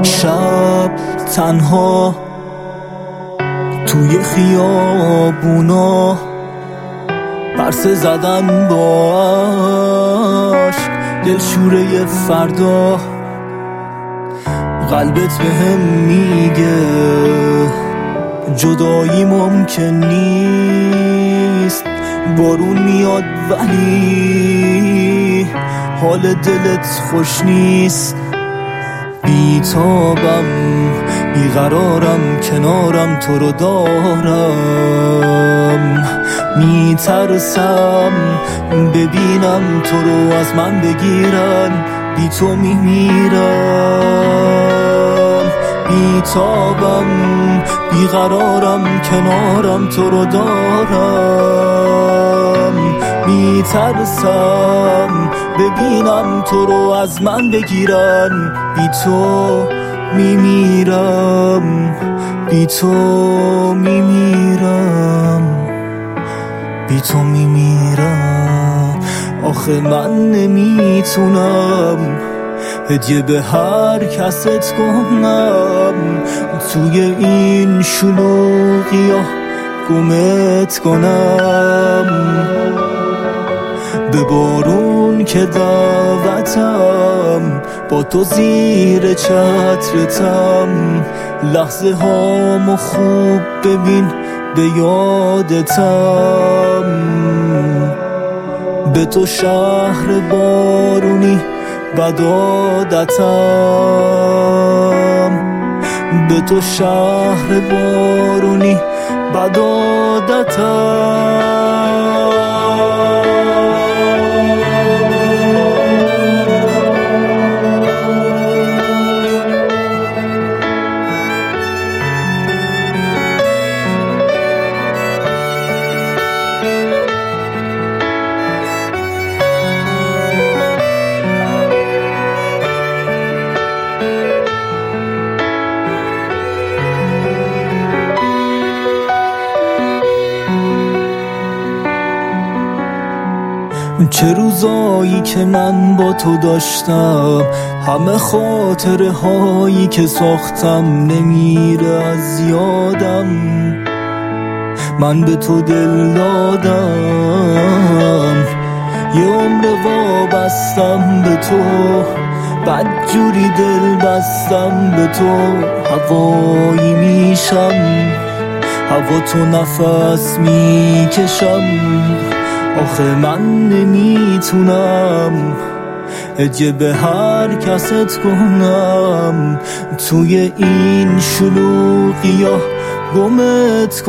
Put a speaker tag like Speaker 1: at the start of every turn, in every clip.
Speaker 1: شب تنها توی خیابونا پرسه زدن با عشق دلشوره فردا. قلبت بهم میگه جدایی ممکن نیست، بارون میاد ولی حال دلت خوش نیست. بیتابم بیقرارم کنارم تو رو دارم، میترسم ببینم تو رو از من بگیرن، بی تو میمیرم. بیتابم بیقرارم کنارم تو رو دارم، میترسم ببینم تو رو از من بگیرن، بی تو میمیرم، بی تو میمیرم، بی تو میمیرم. آخه من نمیتونم هدیه به هر کست کنم، توی این شلوغی ها گمت کنم. به بارون که دعوتم، با تو زیر چترتم، لحظه هامو خوب ببین به یادتم. به تو شهر بارونی بد عادتم، به تو شهر بارونی بد عادتم. چه روزایی که من با تو داشتم، همه خاطره هایی که ساختم نمیره از یادم. من به تو دل دادم، یه عمر وابستم به تو، بدجوری دل بستم به تو. هوایی میشم، هوا تو نفس میکشم. آخه من نمیتونم هدیه به هر کست کنم، توی این شلوغی ها گمت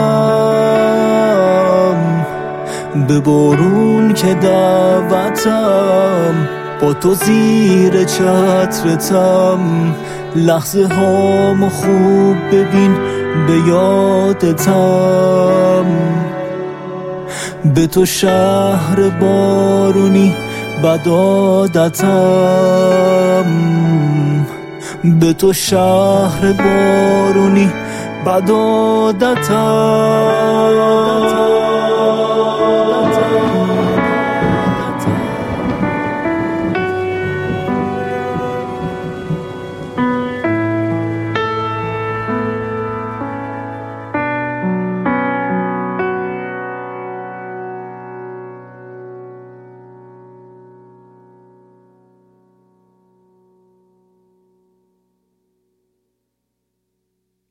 Speaker 1: کنم. به بارون که دعوتم، با تو زیر چترتم، لحظه هامو خوب ببین به یادتم. به تو شهر بارونی بد عادتم، به تو شهر بارونی بد عادتم.